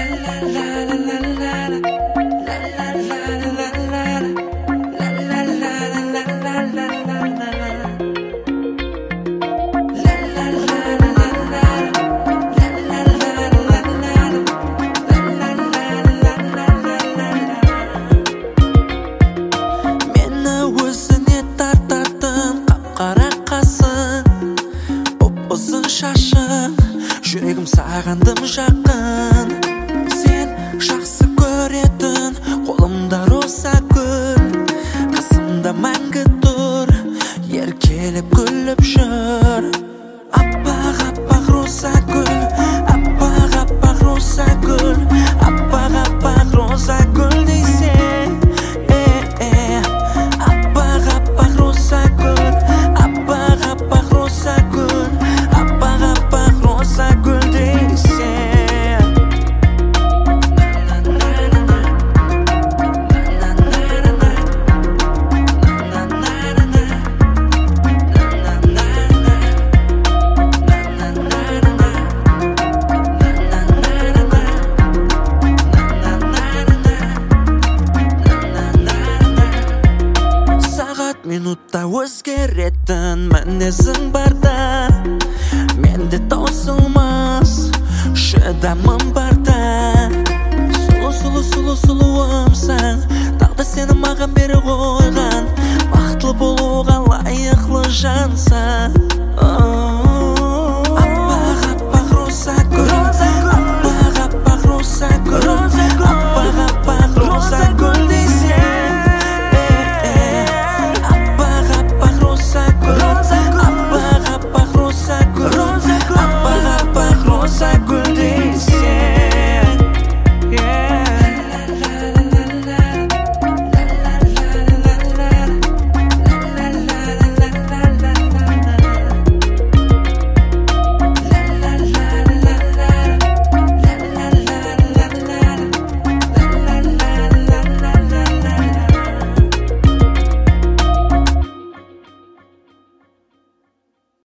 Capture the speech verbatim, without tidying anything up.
Қара қасың, ұп-ұзын шашың, жүрегім сағандым жақын. Сен жақсы көретін, қолымда роза гүл, қасымда мәңгі тұр, еркелеп күліп жүр. Аппақ аппақ роза гүл, аппақ аппақ роза гүл, аппақ аппақ роза гүл дейсің. Аппақ аппақ роза гүл, аппақ аппақ роза гүл, аппақ аппақ роза гүл дейсің. Минутта өзгеретін мінезің барда, менде таусылмас шыдамым барда. Сұлу, сұлу, сұлу, сұлуымсың, тағдыр сені маған бере қойған, бақытлы болуға лайықлы жансың.